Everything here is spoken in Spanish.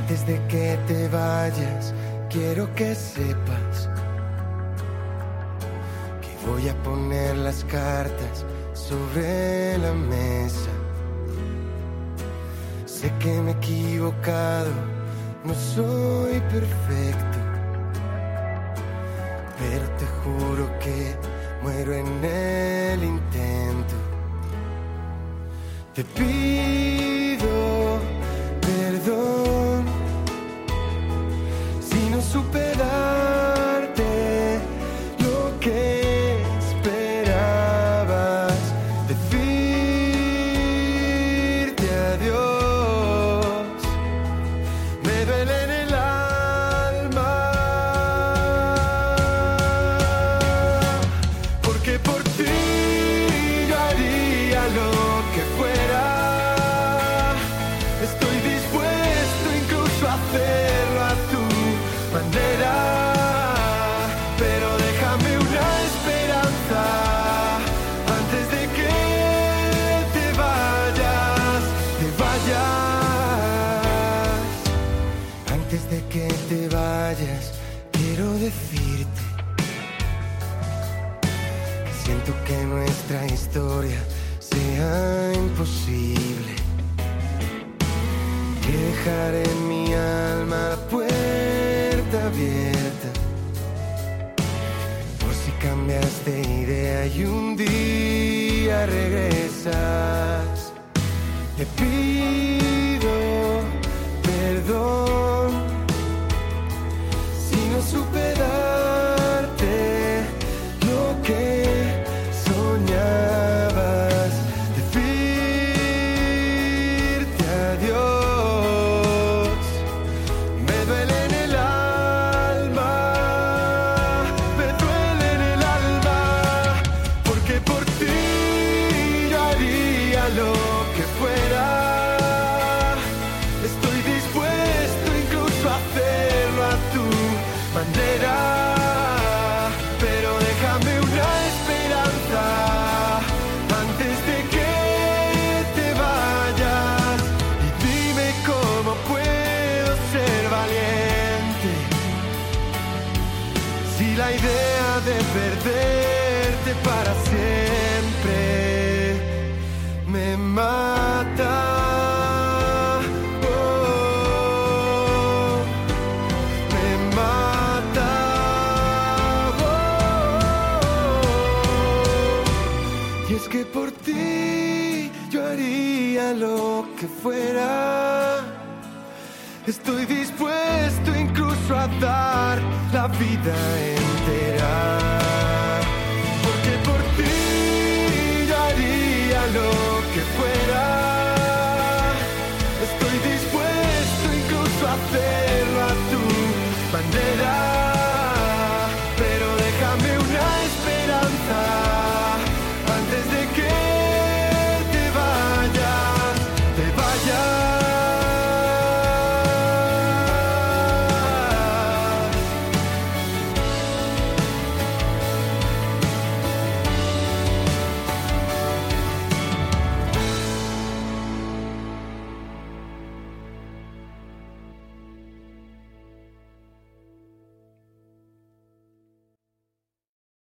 Antes de que te vayas, quiero que sepas que voy a poner las cartas sobre la mesa. Sé que me he equivocado, no soy perfecto, pero te juro que muero en el intento. Te pido perdón si no supe darte lo que esperabas, decirte adiós. Me duele en el alma, porque por ti yo haría lo que fuera. Estoy dispuesto incluso a hacerlo a tu manera, pero déjame una esperanza antes de que te vayas, te vayas. Antes de que te vayas, quiero decirte que siento que nuestra historia sea imposible, que dejar en mi alma la puerta abierta por si cambias de idea y un día regresas. Te pido perdón si no supe darte lo que soñabas, decirte adiós. Me duele en el alma, me duele en el alma, porque por ti yo haría lo que fuera. Estoy dispuesto incluso a hacerlo a tu manera, pero déjame una esperanza antes de que te vayas, y dime cómo puedo ser valiente si la idea de perderte para siempre me mata. Oh, me mata. Oh. Y es que por ti yo haría lo que fuera. Estoy dispuesto incluso a dar la vida entera.